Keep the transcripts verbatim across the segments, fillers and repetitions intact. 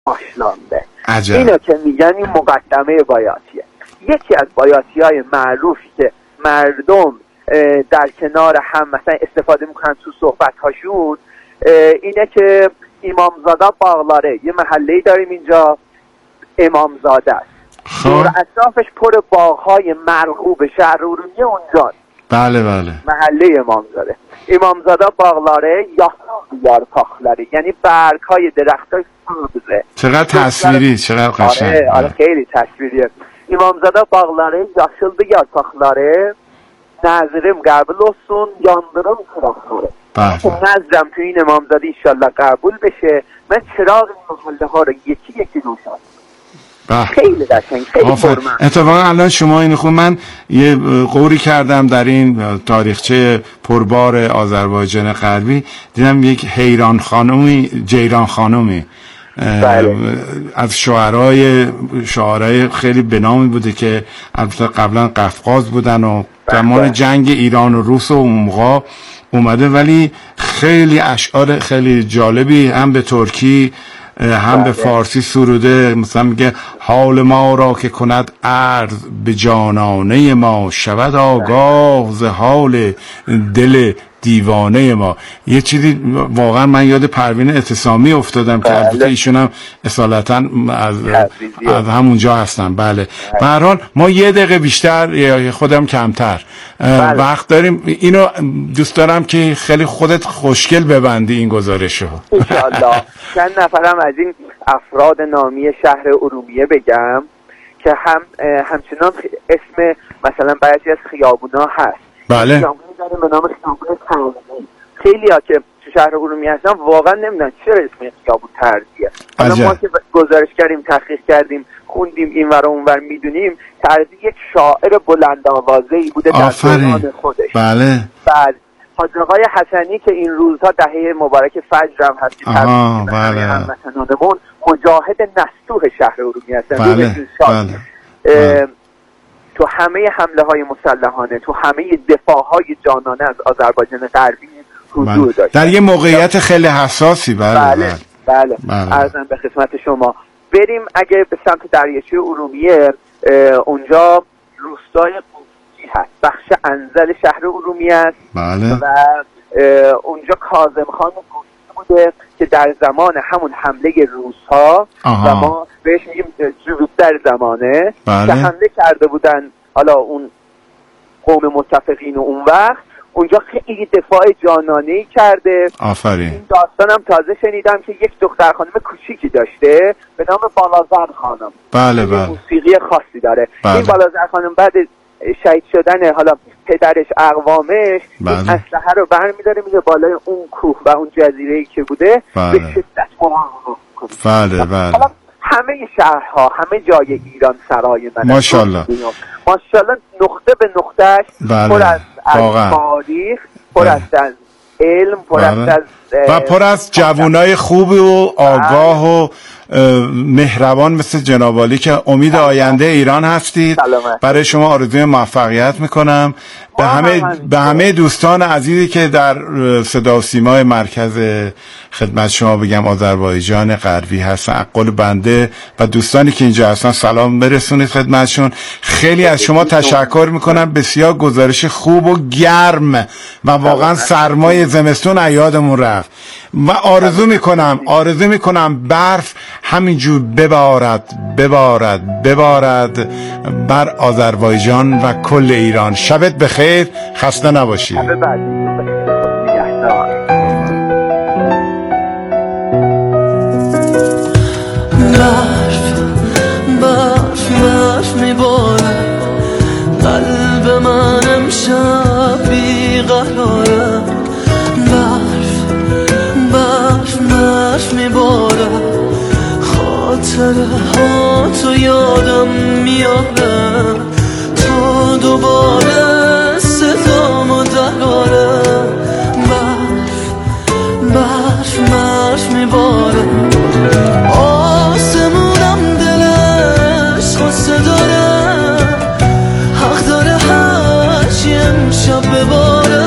ماشلانده. عجب. اینو که میگن این مقدمه بایاتیه. یکی از بایاتی های معروفی که مردم در کنار هم مثلا استفاده میکنن تو صحبت هاشون اینه که امامزاده باغلاره، یه محله‌ای داریم اینجا امامزاده است، دور اطرافش پر باغ‌های مرغوب شهر ارومیه اونجا. بله بله. محله امامزاده. امامزاده باغلاره یا یار پاخلاره، یعنی برگ‌های درخت‌های سبزه. چقدر تصویری، چقدر قشنگ. آره آره خیلی تصویریه. امامزاده باغlары yaşıldı yarpaqları, nəzirim qəbul olsun, yandırım çıraqları. Nəzrəm ki این امامزاده انشالله قبول بشه. من چراغ محله ها رو یکی یکی روشن. خیلی قشنگ، خیلی پرمعنی. اتفاقا الان شما اینو خون، من یه قوری کردم در این تاریخچه پربار آذربایجان غربی، دیدم یک حیران خانومی، جیران خانومی بله. از شاعرای شاعرای خیلی بنامی بوده که البته قبلا قفقاز بودن و زمان جنگ ایران و روس و اون موقع اومده، ولی خیلی اشعار خیلی جالبی هم به ترکی هم بله. به فارسی سروده. مثلا میگه حال ما را که کند عرض به جانانه ما، شود آگاه ز حال دل دیوانه ما. یه چیزی واقعا من یاد پروین اعتصامی افتادم که البته ایشون هم اصالتا از, از همونجا هستن. بله. به هر حال ما یه دقیقه بیشتر یا خودم کمتر بله. وقت داریم. اینو دوست دارم که خیلی خودت خوشگل ببندی این گزارشو انشالله. چند نفرم از این افراد نامی شهر ارومیه بگم که هم همچنان اسم مثلا بعضی از خیابونا هست. بله. به نام خیابون ترزی. خیلی ها که تو شهر ارومیه هستن واقعا نمیدونن چرا اسم خیابون ترزیه. حالا ما که گزارش کردیم، تحقیق کردیم، خوندیم این ور اون ور، میدونیم ترزی یک شاعر بلند آوازه‌ای بوده در دوران خودش. بله. بعد حاج آقای حسنی که این روزها دهه مبارک فجر هم هست، آها بله. هموطنانمون مجاهد نستوه شهر ارومیه هستن. بله. بله. بله. تو همه حمله های مسلحانه، تو همه دفاع های جانانه از آذربایجان غربی حضور داشت در یه موقعیت خیلی حساسی. بله بله بله, بله. عرضم به خدمت شما. بریم اگه به سمت دریاچه ارومیه، اونجا روستای قوچی هست، بخش انزل شهر ارومیه است. بله. و اونجا کاظم خان قوچی بوده که در زمان همون حمله روس‌ها و ما بهش میگیم جوب در زمانه بله. که حمله کرده بودن حالا اون قوم متفقین و اون وقت اونجا خیلی دفاع جانانه‌ای کرده. آفرین. این داستانم تازه شنیدم که یک دختر خانم کوچیکی داشته به نام بالازر خانم. بله بله. موسیقی خاصی داره. بله. این بالازر خانم بعد شهید شدن حالا پدرش اقوامش بله. این اسلحه رو برمی‌داره میره بالای اون کوه و اون جزیره‌ای که بوده بله. به شدت مقاومت کنه. بله بله. همه شهرها، همه جای ایران سرای من ماشاءالله ماشاءالله نقطه به نقطهش بله. پر از, از تاریخ، پر از از علم، پر بله. از و پر از جوانای خوب و آگاه و مهربان مثل جناب عالی که امید آینده ایران هستید. سلامت. برای شما آرزوی موفقیت میکنم. به همه به همه دوستان عزیزی که در صدا و سیمای مرکز خدمت شما بگم آذربایجان غربی هستن، اقل بنده و دوستانی که اینجا هستن سلام برسونید خدمتشون. خیلی از شما تشکر میکنم. بسیار گزارش خوب و گرم و واقعا سرمای زمستون یادمون رفت و آرزو میکنم آرزو میکنم برف همینجور ببارد ببارد ببارد بر آذربایجان و کل ایران. شبت بخیر، خسته نباشید. شب بعدی برف برف برف میباره، قلب من امشب بیقراره. برف برف برف میباره، خاطره ها تو یادم میاره. تو دوباره صدامو دراره. برف برف برف میباره، آسمونم دلش خواسته داره. حق داره هرچی امشب بباره.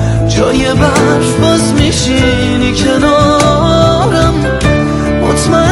جای برف باز میشینی کنارم، مطمئن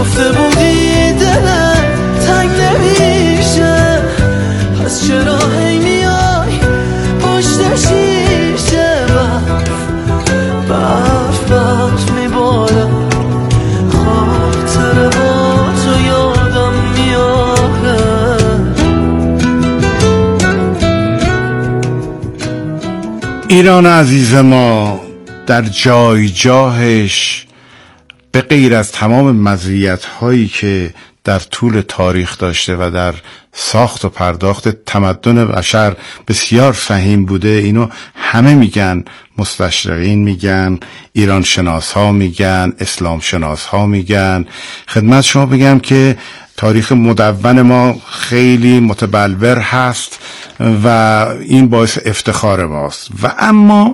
گفته بودی دلت تنگ نمیشه، پس چرا هی میای پشت شیشه؟ برف برف برف میباره، خاطره ها تو یادم میاره. ایران عزیز ما در جای جاهش به غیر از تمام مزیت‌هایی که در طول تاریخ داشته و در ساخت و پرداخت تمدن بشر بسیار فهیم بوده، اینو همه میگن، مستشرقین میگن، ایران شناس ها میگن، اسلام شناس ها میگن. خدمت شما بگم که تاریخ مدون ما خیلی متبلور هست و این باعث افتخار ماست. و اما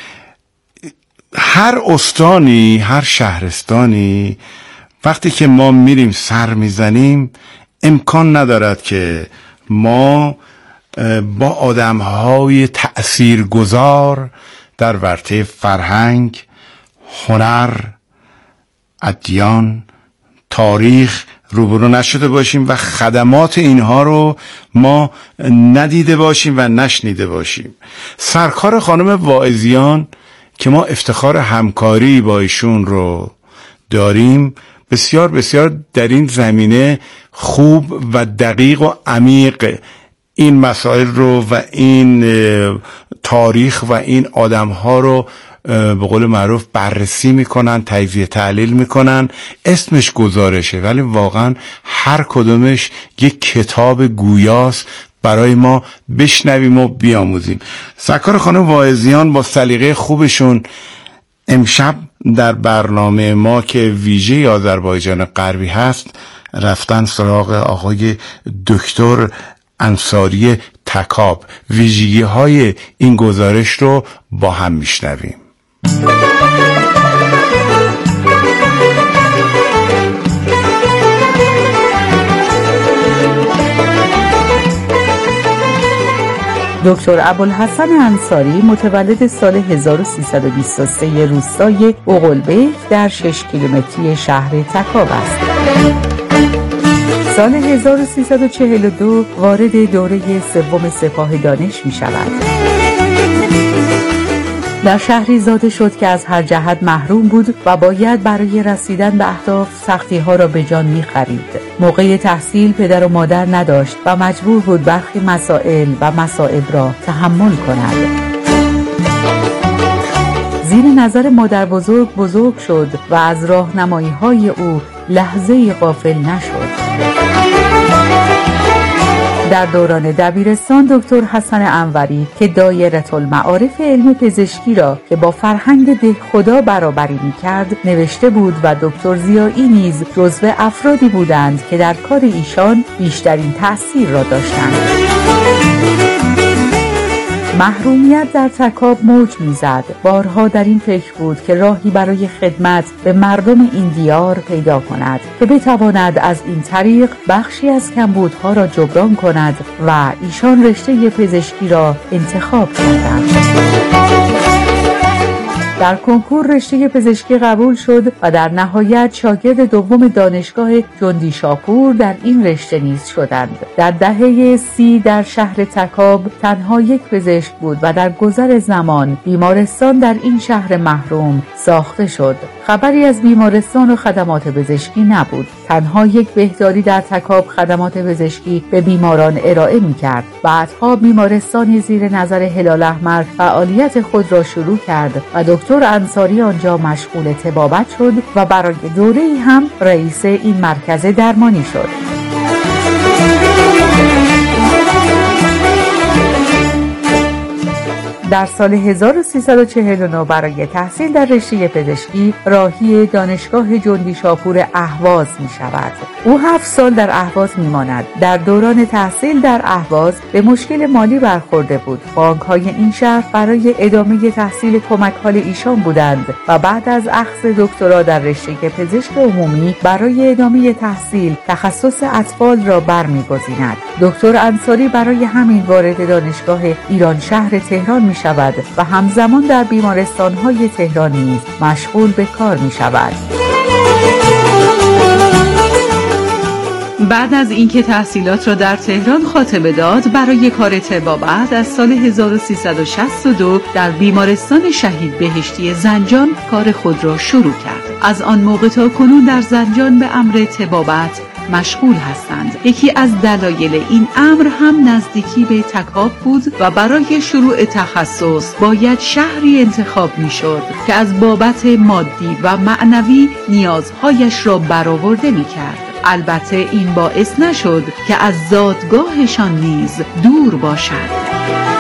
هر استانی، هر شهرستانی وقتی که ما میریم سر میزنیم، امکان ندارد که ما با آدمهای تأثیرگذار در ورطه فرهنگ، هنر، ادیان، تاریخ روبرو نشده باشیم و خدمات اینها رو ما ندیده باشیم و نشنیده باشیم. سرکار خانم واعظیان که ما افتخار همکاری با ایشون رو داریم، بسیار بسیار در این زمینه خوب و دقیق و عمیق این مسائل رو و این تاریخ و این آدم‌ها رو به قول معروف بررسی میکنن، تجزیه تحلیل میکنن. اسمش گزارشه ولی واقعا هر کدومش یک کتاب گویاست برای ما بشنویم و بیاموزیم. سرکار خانم واعظیان با سلیقه خوبشون امشب در برنامه ما که ویژه آذربایجان غربی هست رفتن سراغ آقای دکتر انصاری تکاب. ویژگی های این گزارش رو با هم میشنویم. دکتر ابوالحسن انصاری متولد سال هزار و سیصد و بیست و سه روستای اغلبک در شش کیلومتری شهر تکاب است. سال هزار و سیصد و چهل و دو وارد دوره سوم سپاه دانش می شود. در شهری زاده شد که از هر جهت محروم بود و باید برای رسیدن به اهداف سختی ها را به جان می خرید. موقع تحصیل پدر و مادر نداشت و مجبور بود برخی مسائل و مصائب را تحمل کند. زیر نظر مادر بزرگ بزرگ شد و از راهنمایی های او لحظه‌ای غافل نشد. در دوران دبیرستان دکتر حسن انوری که دایره المعارف علم پزشکی را که با فرهنگ دهخدا برابری می‌کرد نوشته بود و دکتر ضیایی نیز جزو افرادی بودند که در کار ایشان بیشترین تأثیر را داشتند. محرومیت در تکاب موج میزد. بارها در این فکر بود که راهی برای خدمت به مردم این دیار پیدا کند که بتواند از این طریق بخشی از کمبودها را جبران کند و ایشان رشته پزشکی را انتخاب کردند. در کنکور رشته پزشکی قبول شد و در نهایت شاگرد دوم دانشگاه جندی شاپور در این رشته نیز شدند. در دهه سی در شهر تکاب تنها یک پزشک بود و در گذر زمان بیمارستان در این شهر محروم ساخته شد. خبری از بیمارستان و خدمات پزشکی نبود. تنها یک بهداری در تکاب خدمات پزشکی به بیماران ارائه می‌کرد. بعدها بیمارستانی زیر نظر هلال احمر فعالیت خود را شروع کرد و دکتر انصاری آنجا مشغول طبابت شد و برای دوره‌ای هم رئیس این مرکز درمانی شد. در سال هزار و سیصد و چهل و نه برای تحصیل در رشته پزشکی راهی دانشگاه جندی شاپور اهواز می شود. او هفت سال در اهواز می ماند. در دوران تحصیل در اهواز به مشکل مالی برخورده بود. بانک های این شهر برای ادامه تحصیل کمک حال ایشان بودند و بعد از اخذ دکترا در رشته پزشک عمومی برای ادامه تحصیل تخصص اطفال را برمی‌گزیند. دکتر انصاری برای همین وارد دانشگاه ایران شهر تهران می شود و همزمان در بیمارستان‌های تهران نیز مشغول به کار می شود. بعد از اینکه تحصیلات را در تهران خاتمه داد، برای کار طبابت از سال هزار و سیصد و شصت و دو در بیمارستان شهید بهشتی زنجان کار خود را شروع کرد. از آن موقع تا کنون در زنجان به امر طبابت مشغول هستند. یکی از دلایل این امر هم نزدیکی به تکاب بود و برای شروع تخصص باید شهری انتخاب می شد که از بابت مادی و معنوی نیازهایش را برآورده می کرد. البته این باعث نشد که از زادگاهشان نیز دور باشد.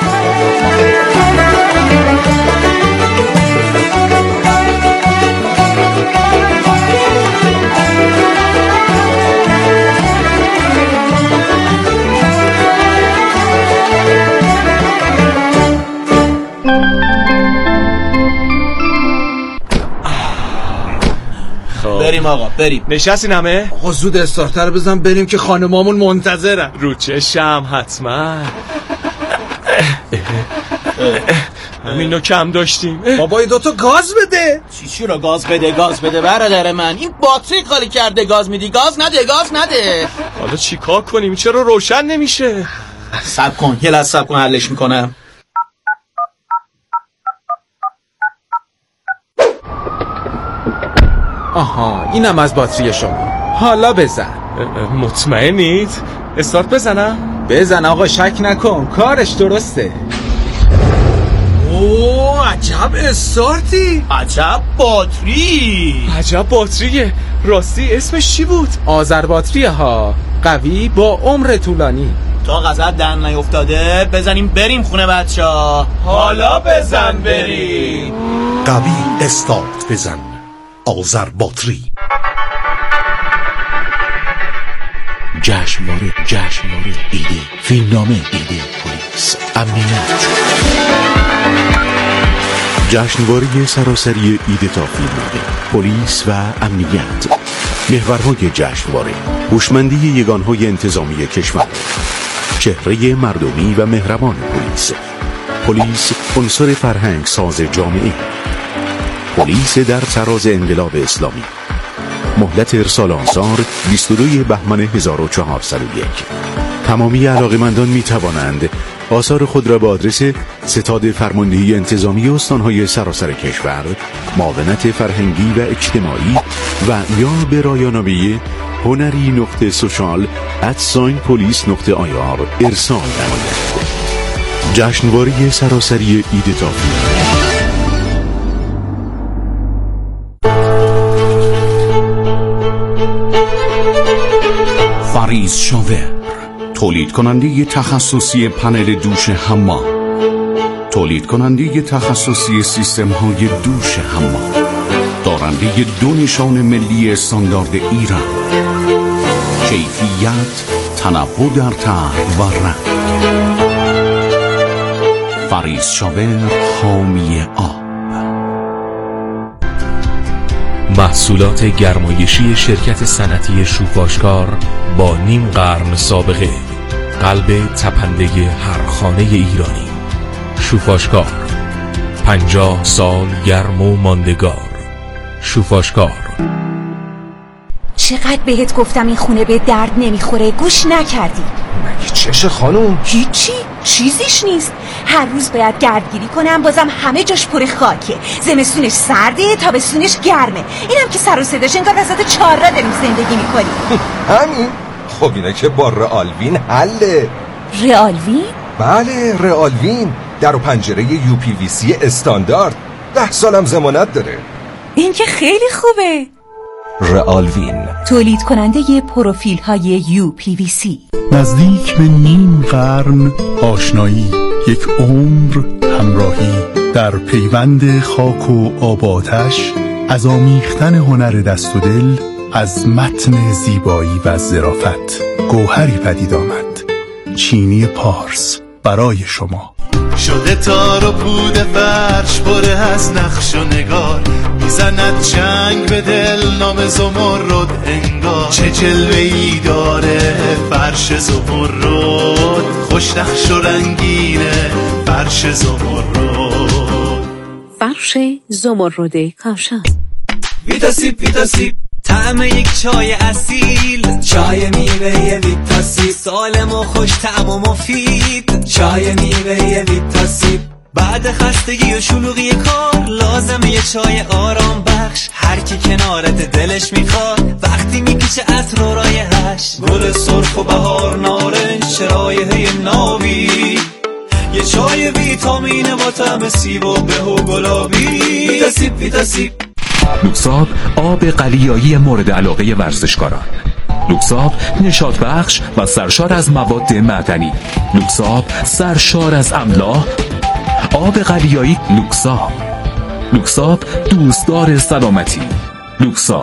بریم آقا بریم. نشستین همه؟ آقا زود استارتر بزن بریم که خانمامون منتظرن. رو چشم حتما. همینو کم داشتیم. بابا دوتا گاز بده. چی چی رو گاز بده گاز بده برادر من؟ این باتری خالی کرده گاز میدی؟ گاز نده گاز نده. حالا چی کار کنیم؟ چرا روشن نمیشه؟ صبر کن یه لحظه صبر کن حلش میکنم. آها اینم از باتری شما. حالا بزن. مطمئنید؟ استارت بزنم؟ بزن آقا شک نکن کارش درسته. اوه عجب استارتی. عجب باتری. عجب باتریه. راستی اسمش چی بود؟ آذر باتری ها. قوی با عمر طولانی. تا غذا دهن نیفتاده بزنیم بریم خونه بچه‌ها. حالا بزن بریم. قوی استارت بزن. آذر باتری. جشنواره جشنواره ایده فیلمنامه ایده پلیس امنیت. جشنواره سراسری ایده تا فیلمنامه پلیس و امنیت. محورهای جشنواره هوشمندی یگانهای انتظامی کشور، چهره مردمی و مهربان پلیس. پلیس عنصر فرهنگ ساز جامعه. پلیس در تراز انقلاب اسلامی. مهلت ارسال آثار بیست و دو بهمن هزار و چهارصد و یک. تمامی علاقه‌مندان می توانند آثار خود را به آدرس ستاد فرماندهی انتظامی استانهای سراسر کشور، معاونت فرهنگی و اجتماعی و یا به رایانامه هنری نقطه سوشال ادساین پلیس نقطه آی آر ارسال نمایند. جشنواره سراسری ایده تا فریز شاور، تولید کننده تخصصی پنل دوش حمام، تولید کننده تخصصی سیستم های دوش حمام، دارنده دو نشان ملی استاندارد ایران، کیفیت، تنوع در طرح و رنگ. فریز شاور، حامی آب. محصولات گرمایشی شرکت صنعتی شوفاشکار با نیم قرن سابقه، قلب تپنده هر خانه ایرانی. شوفاشکار، پنجاه سال گرم و ماندگار. شوفاشکار. چقدر بهت گفتم این خونه به درد نمیخوره، گوش نکردی. مگه چشه خانوم؟ هیچی، چیزیش نیست. هر روز باید گردگیری کنم، بازم همه جاش پر خاکه. زمستونش سرده، تابستونش گرمه. اینم که سر و صداش انگار وسط چهارراه داریم زندگی میکنیم. همین؟ خب اینه که با رئالوین حله. رئالوین؟ بله رئالوین، در و پنجره یو پی وی سی استاندارد. ده سالم ضمانت داره. این که خیلی خوبه. رئالوین، تولید کننده پروفیل های یو پی وی سی. نزدیک به نیم قرن آشنایی، یک عمر همراهی، در پیوند خاک و آب و آتش، از آمیختن هنر دست و دل، از متن زیبایی و ظرافت گوهری پدید آمد. چینی پارس برای شما. شده تار و پود فرش پره از نقش و نگار، میزند چنگ به دل نام زمرد انگار. چه جلوه‌ای داره فرش زمرد، خوش نقش و رنگینه فرش زمرد. فرش زمرد کاشان. ویتا سیب ویتا سیب، طعم یک چای اصیل. چای چای میوه ویتاسیب سالم و خوش طعم و مفید. چای میوه ویتاسیب بعد خستگی و شلوغی کار لازمه یه چای آرام بخش. هر کی کنارت دلش میخواد وقتی میکشه عطر و رایحش. گل سرخ و بهار نارنج رایحه نابی. یه چای ویتامین با طعم سیب و به و گلابی. ویتاسیب ویتاسیب. لوکساب آب قلیایی مورد علاقه ورزشکاران. لوکساب نشاط بخش و سرشار از مواد معدنی. لوکساب سرشار از املاح. آب قلیایی لوکساب. لوکساب دوستدار سلامتی. لوکساب.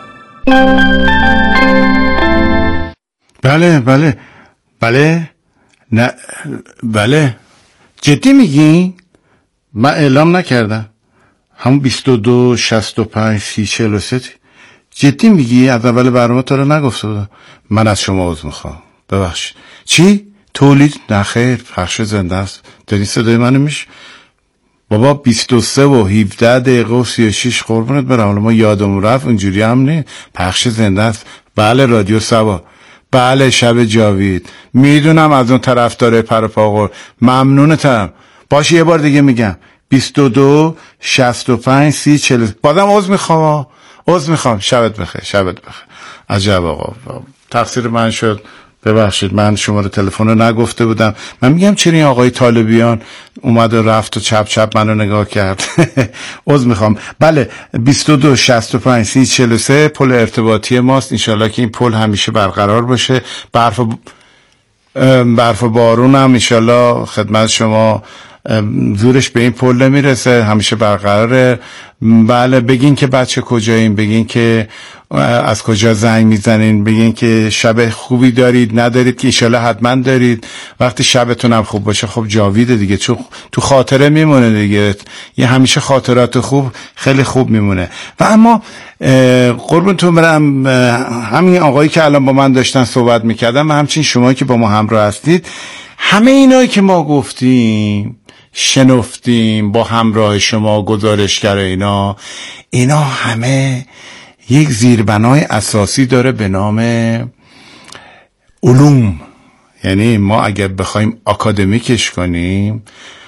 بله بله بله نه بله جدی میگی؟ من اعلام نکردم همون بیست و دو شصت و پنج سی چهل و سه. جدی میگی؟ از اول برنامه تو رو نگفته بودم. من از شما عذر میخوام، ببخشید. چی؟ تولید؟ نخیر، پخش زنده است. داری صدای منو میش؟ بابا بیست و سه و هفده دقیقه و سی و شش قربونت برم. ما یادمون رفت اونجوری هم نه، پخش زنده است. بله رادیو سبا، بله شب جاوید. میدونم از اون طرفدار پرپاقور، ممنونتم. باشه یه بار دیگه میگم بیست و دو شصت و پنج سی چهل. بازم عذر میخوام، عذر میخوام. شبت بخیر، شبت بخیر. عجب آقا، تقصیر من شد، ببخشید. من شماره تلفن رو نگفته بودم. من میگم چرا این آقای طالبیان اومد و رفت و چپ چپ منو نگاه کرد. عذر میخوام. بله بیست و دو شصت و پنج سی چهل و سه پل ارتباطی ماست. انشالله که این پل همیشه برقرار باشه. برف و برف و بارون هم انشالله خدمت شما زورش به این پل نمیرسه، همیشه برقراره. بله بگین که بچه کجایین، بگین که از کجا زنگ میزنین، بگین که شب خوبی دارید ندارید، که ایشالا حتما دارید. وقتی شبتون هم خوب باشه خب جاویده دیگه، چون تو خاطره میمونه دیگه. یه همیشه خاطرات خوب خیلی خوب میمونه. و اما قربونتون برم، همین آقایی که الان با من داشتن صحبت میکردن و همچنین شمایی که با ما همراه هستید، همه اینایی که ما گفتیم شنفتیم با همراه شما گزارشگر اینا اینا همه یک زیربنای اساسی داره به نام علوم. یعنی ما اگر بخوایم اکادمیکش کنیم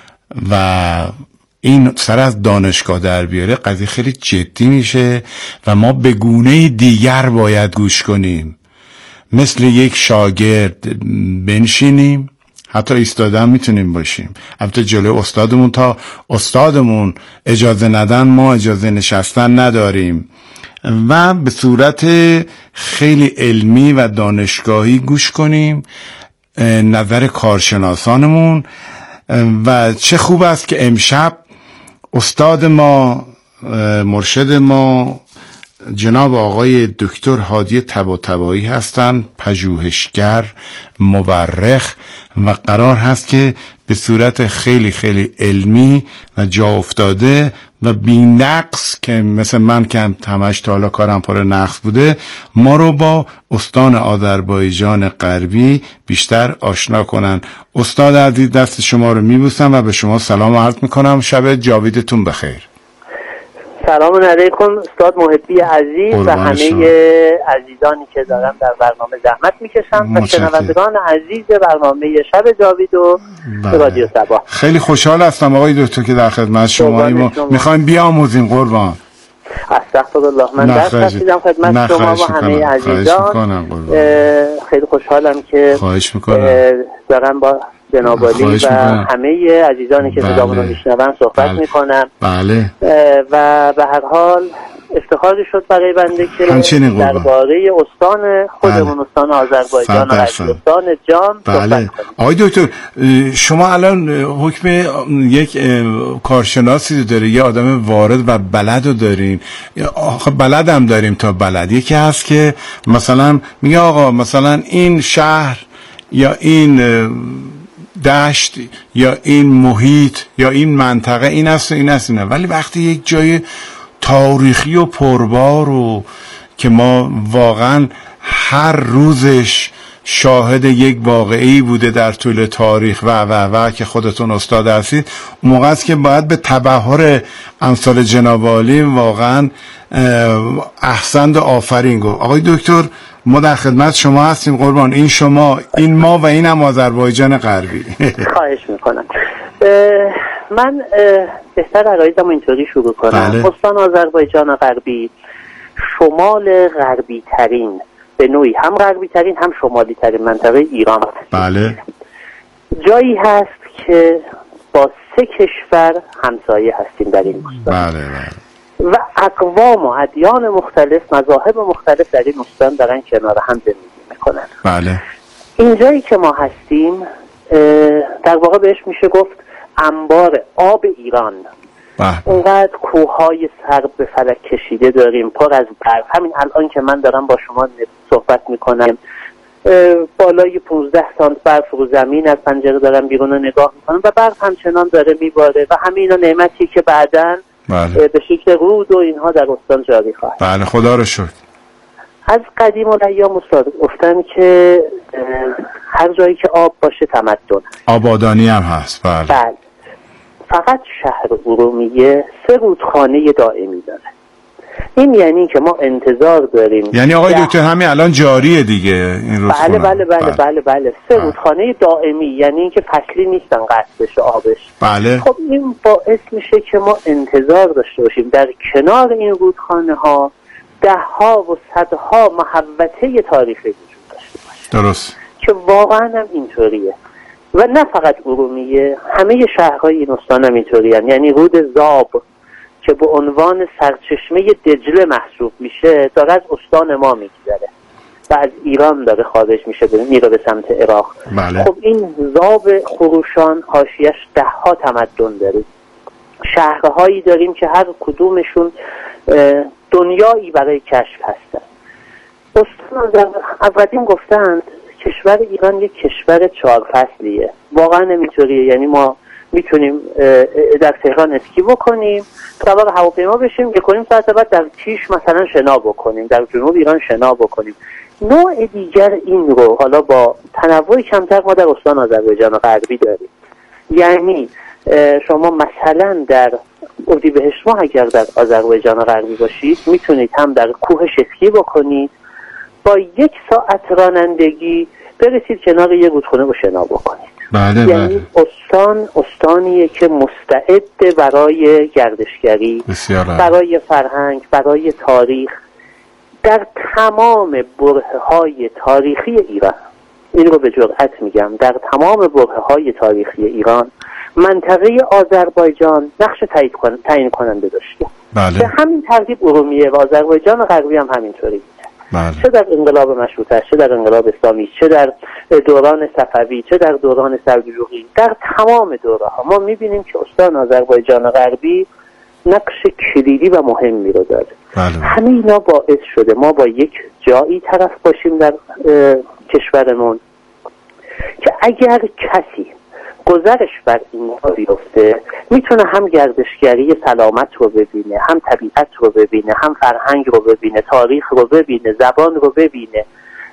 و این سر از دانشگاه در بیاره قضیه خیلی جدی میشه و ما به گونه دیگر باید گوش کنیم. مثل یک شاگرد بنشینیم، حتی ایستادن میتونیم باشیم، البته جلوی استادمون تا استادمون اجازه ندن ما اجازه نشستن نداریم، و به صورت خیلی علمی و دانشگاهی گوش کنیم نظر کارشناسانمون. و چه خوب است که امشب استاد ما، مرشد ما جناب آقای دکتر هادی طباطبایی هستند، پژوهشگر، مورخ، و قرار هست که به صورت خیلی خیلی علمی و جا افتاده و بی نقص، که مثل من که همش تا حالا کارم پر نقص بوده، ما رو با استان آذربایجان غربی بیشتر آشنا کنن. استاد عزیز دست شما رو میبوسم و به شما سلام عرض میکنم. شب جاویدتون بخیر. سلام علیکم استاد محبی عزیز و همه عزیزانی که دارم در برنامه زحمت میکشم و شنوندگان عزیز برنامه شب جاوید و رادیو سبا. خیلی خوشحال هستم آقای دکتر که در خدمت شماییم. میخوایم بیاموزیم قربان. استغفرالله. من درس رسیدم خدمت شما و همه عزیزان. خیلی خوشحالم که خواهش میکنم دارم با جناب عالی و همه عزیزانی که صدامون رو میشنون صحبت بله. میکنم. بله. و به هر حال افتخاری شد برای بنده که درباره استان خودمون بله. استان آذربایجان و استان جام بله. صحبت کنیم. آقای دکتر شما الان حکم یک کارشناسی داره، یه آدم وارد و بلد رو دارین. آخه بلد هم داریم تا بلد. یکی هست که مثلا میگه آقا مثلا این شهر یا این دشت یا این محیط یا این منطقه این است و این است اینه. ولی وقتی یک جای تاریخی و پربار و که ما واقعا هر روزش شاهد یک واقعی بوده در طول تاریخ و و و که خودتون استاد هستید، اون موقع است که باید به تبحر امثال جناب عالی واقعا احسن و آفرین گفت. آقای دکتر ما در خدمت شما هستیم قربان. این شما، این ما و این هم آذربایجان غربی. خواهش میکنم. من بهتر عقایدم اینطوری شروع کنم. بله. استان آذربایجان غربی شمال غربی ترین، به نوعی هم غربی ترین هم شمالی ترین منطقه ایران هست. بله. جایی هست که با سه کشور همسایه هستیم در این استان. بله بله. و اقوام و ادیان مختلف، مذاهب مختلف در این استان دارن کنار هم زندگی میکنن. بله. این جایی که ما هستیم در واقع بهش میشه گفت انبار آب ایران. اونقدر کوههای سر به فلک کشیده داریم، پر از برف. همین الان که من دارم با شما صحبت میکنم بالای پانزده سانت برف رو زمین از پنجره دارم بیرون رو نگاه میکنم و برف همچنان داره میباره و همه اینا نعمتی که بعداً بله. به شکل رود و اینها در استان جاری خواهد. بله خدا رو شکر. از قدیم الایام استاد گفتن که هر جایی که آب باشه تمدن، آبادانی هم هست. بله. بله. فقط شهر ارومیه سه رودخانه دائمی داره. این یعنی که ما انتظار داریم، یعنی آقای دکتر همین الان جاریه دیگه این رودخانه. بله بله بله بله بله سه رودخانه دائمی، یعنی اینکه فصلی نیستن قطع بشه آبش. بله. خب این باعث میشه که ما انتظار داشته باشیم در کنار این رودخانه ها ده ها و صدها محوطه تاریخی وجود داشته باشه. درست. که واقعا هم اینطوریه و نه فقط ارومیه، همه شهرهای این استان هم اینطوریه. یعنی رود زاب که به عنوان سرچشمه دجله محسوب میشه داره از استان ما میگذره و از ایران داره خارج میشه میره به سمت عراق. بله. خب این زاب خروشان حاشیه‌اش ده ها تمدن داره. شهرهایی داریم که هر کدومشون دنیایی برای کشف هستن. استان از قدیم گفتند کشور ایران یک کشور چهار فصلیه. واقعا اینطوریه. یعنی ما میتونیم در تهران اسکی بکنیم، سوار هواپیما بشیم، یک و نیم ساعت بعد در کیش مثلا شنا بکنیم، در جنوب ایران شنا بکنیم. نوع دیگر این رو حالا با تنوع کمتر ما در استان آذربایجان غربی داریم. یعنی شما مثلا در اردیبهشت ماه اگر در آذربایجان غربی باشید میتونید هم در کوهش اسکی بکنید، با یک ساعت رانندگی برسید کنار یه رودخانه و شنا بکنید. بله یعنی بله. استان استانیه که مستعد برای گردشگری، برای فرهنگ، برای تاریخ در تمام برهه‌های تاریخی ایران. این رو به جرئت میگم، در تمام برهه‌های تاریخی ایران منطقه آذربایجان نقش تعیین کننده داشته. بله. به همین ترتیب ارومیه و آذربایجان غربی هم همینطوری. بله. چه در انقلاب مشروطه، چه در انقلاب اسلامی، چه در دوران صفوی، چه در دوران سلجوقی، در تمام دوره ها ما میبینیم که استان آذربایجان غربی نقش کلیدی و مهمی رو داره. بله. همه اینا باعث شده ما با یک جایی طرف باشیم در کشورمون که اگر کسی گذرش بر این بیفته میتونه هم گردشگری سلامت رو ببینه، هم طبیعت رو ببینه، هم فرهنگ رو ببینه، تاریخ رو ببینه، زبان رو ببینه.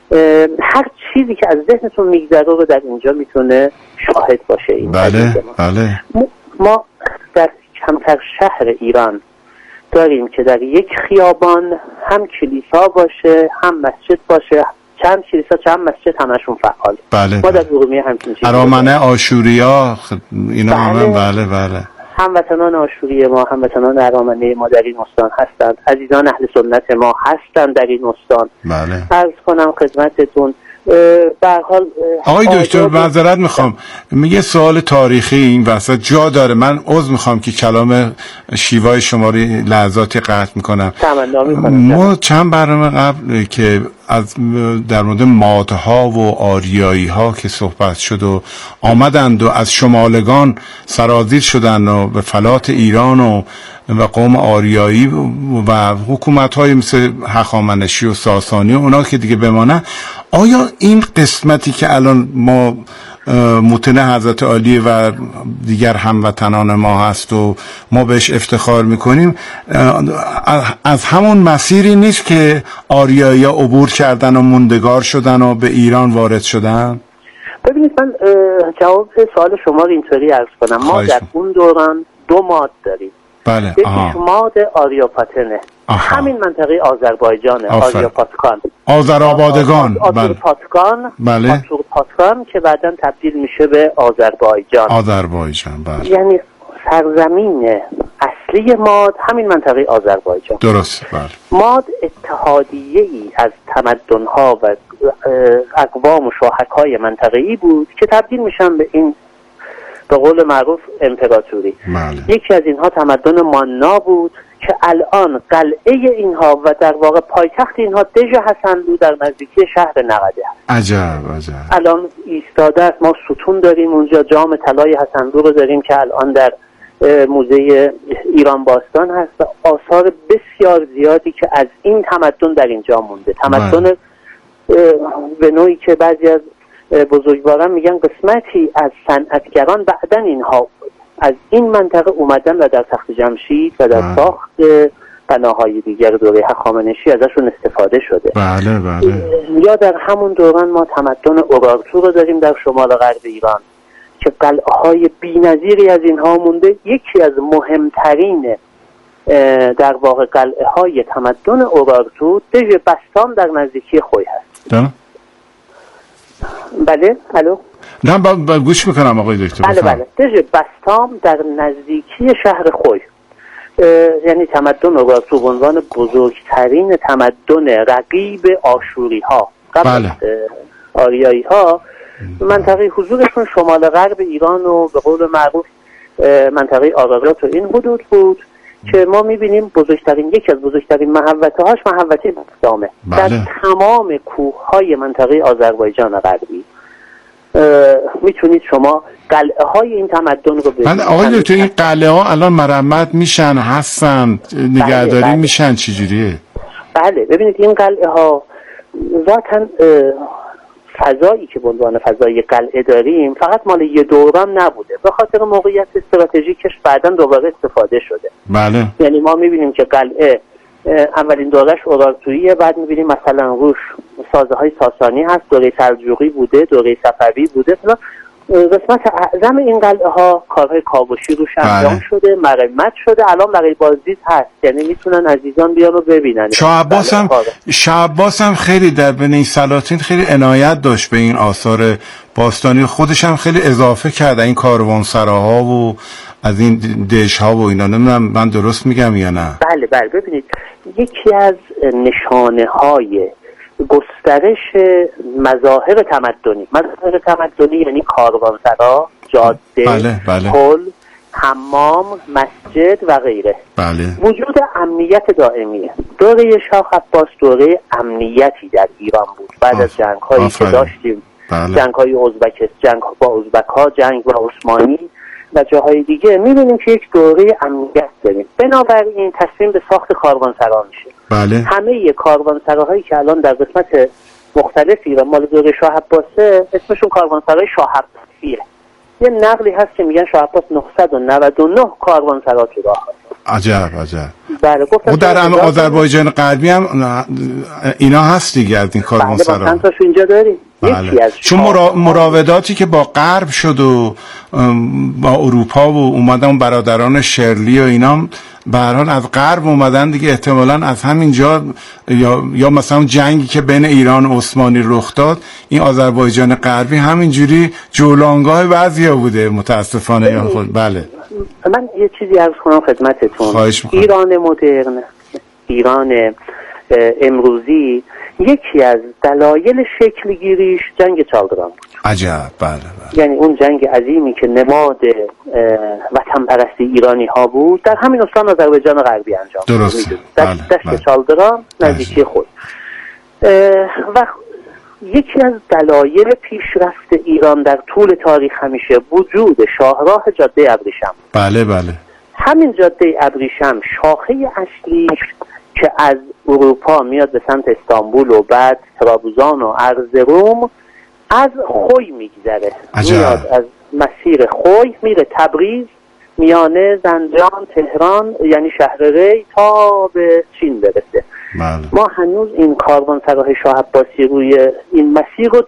هر چیزی که از ذهنتون میگذره رو در اینجا میتونه شاهد باشه. این بله بله. ما در کمتر شهر ایران داریم که در یک خیابان هم کلیسا باشه، هم مسجد باشه، چند کلیسا چند مسجد همشون فعال. بله. ما در ارومیه همچین چیزی ارامنه آشوریا اینا بله. هم بله بله. هموطنان آشوری ما، هموطنان ارامنه ما در این استان هستند. عزیزان اهل سنت ما هستند در این استان. بله. عرض کنم خدمتتون به هر حال آقای دکتر معذرت میخوام، میگه سوال تاریخی این وسط جا داره. من عذر میخوام که کلام شیوای شما رو لحظاتی قطع میکنم. تمنا میکنم. ما چند برنامه قبل که از در مورد مادها و آریایی ها که صحبت شد و آمدند و از شمالگان سرازیر شدند و به فلات ایران و و قوم آریایی و حکومت های مثل هخامنشی و ساسانی و اونا که دیگه بمانه. آیا این قسمتی که الان ما متن حضرت عالی و دیگر هموطنان ما هست و ما بهش افتخار میکنیم از همون مسیری نیست که آریایی ها عبور کردن و موندگار شدن و به ایران وارد شدن؟ ببینید من جواب سوال شما رو اینطوری عرض کنم. ما در اون دوران دو ماد داریم. بله. یکیش ماد آریاپاتنه همین منطقه آذربایجانه، آذرپاتکان آذرآبادگان آذرپاتکان بله آذرپاتکان که بعداً تبدیل میشه به آذربایجان. آذربایجان بله. یعنی سرزمین اصلی ماد همین منطقه آذربایجان. درست بله. ماد اتحادیه ای از تمدن‌ها و اقوام و شاهک‌های منطقه‌ای بود که تبدیل میشن به این به قول معروف امپراتوری. بله. یکی از اینها تمدن ماننا بود که الان قلعه اینها و در واقع پایتخت اینها دژ حسنلو در نزدیکی شهر نقده است. عجب عجب. الان ایستاده است، ما ستون داریم اونجا، جام طلای حسنلو رو داریم که الان در موزه ایران باستان هست و آثار بسیار زیادی که از این تمدن در اینجا مونده. تمدن به نوعی که بعضی از بزرگواران میگن قسمتی از صنعتگران بعدن اینها از این منطقه اومدن و در تخت جمشید و در ساخت بناهای دیگر دوره هخامنشی ازشون استفاده شده. بله بله. یا در همون دوران ما تمدن اورارتو رو داریم در شمال غرب ایران که قلعه های بی‌نظیری از اینها مونده. یکی از مهمترین در واقع قلعه های تمدن اورارتو دژ بستام در نزدیکی خوی هست. ده؟ بله الو نه با, با گوش میکنم آقای دکتر. بله بله. دژ بستام در نزدیکی شهر خوی، یعنی تمدن اورارتو به عنوان بزرگترین تمدن رقیب آشوری ها قبل بله. آریایی ها منطقه حضورشون شمال غرب ایران و به قول معروف منطقه آرارات و این حدود بود که ما میبینیم بزرگترین یکی از بزرگترین محوطه هاش محوطه بستامه. بله. در تمام کوه های منطقه آذربایجان غربی میتونید شما قلعه های این تمدن رو ببینید. آقای دکتر این قلعه ها الان مرمت میشن، هستن، نگهداری بله، بله. میشن، چجوریه؟ بله ببینید این قلعه ها ذاتاً فضایی که به عنوان فضای قلعه داریم فقط مال یه دوران نبوده، به خاطر موقعیت استراتژیکش بعداً دوباره استفاده شده. بله. یعنی ما میبینیم که قلعه اولین دورش اورارتوییه، بعد میبینیم مثلا روش سازه های ساسانی هست، دوره سلجوقی بوده، دوره صفوی بوده. قسمت اعظم این قلعه ها کارهای کاوشی روش انجام بله. شده، مرمت شده، الان برای بازدید هست، یعنی میتونن عزیزان بیان رو ببینن. شاه عباس هم شاه عباس هم خیلی در بین این سلاطین خیلی عنایت داشت به این آثار باستانی، خودش هم خیلی اضافه کرد این کاروانسراها و از این دژ ها و اینا. نمیدونم من درست میگم یا نه؟ بله بله. ببینید یکی از نشانه های گسترش مظاهر تمدنی، مظاهر تمدنی یعنی کاروانسرا، جاده، بله، بله. پل، حمام، مسجد و غیره. بله. وجود امنیت دائمیه. دوره شاه عباس دوره امنیتی در ایران بود بعد آف. از جنگ هایی که داشتیم. بله. جنگ های ازبکست، جنگ با ازبک ها، جنگ با عثمانی و جاهای دیگه میبینیم که یک دوره امنیت داریم. بنابراین تصمیم به ساخت کاروانسرا میشه. بله. همه کاروانسراهایی که الان در قسمت مختلفی و مال دوره شاه عباسه اسمشون کاروانسرای شاه عباسیه. یه نقلی هست که میگن شاه عباس نهصد و نود و نه کاروانسرا تو راه هست. عجب عجب. بله گفتم. و در هم آذربایجان غربی هم اینا هست دیگه از این کاروانسرا. بله با اینجا داریم. بله. چون مرا... مراوداتی که با غرب شد و با اروپا و اومدن برادران شرلی و اینا به هر حال از غرب اومدن دیگه، احتمالاً از همینجا یا یا مثلا جنگی که بین ایران و عثمانی رخ داد این آذربایجان غربی همینجوری جولانگاه بعضیا بوده متاسفانه یا خود. بله من یه چیزی عرض کنم خدمتتون. ایران مدرن، ایران امروزی، یکی از دلایل شکل گیریش جنگ چالدران بود. عجب. بله بله. یعنی اون جنگ عظیمی که نماد وطن پرستی ایرانی ها بود در همین استان آذربایجان غربی انجام شد. درست. بله. دشت بله. چالدران نزدیکی خود. و یکی از دلایل پیشرفت ایران در طول تاریخ همیشه وجود شاهراه جاده ابریشم. بله بله. همین جاده ابریشم شاخه اصلیش که از اروپا میاد به سمت استانبول و بعد ترابزان و ارزروم از خوی میگذره، میاد از مسیر خوی میره تبریز، میانه زنجان، تهران یعنی شهر ری تا به چین برسه. بله. ما هنوز این کاروانسراهای شاه عباسی روی این مسیر رو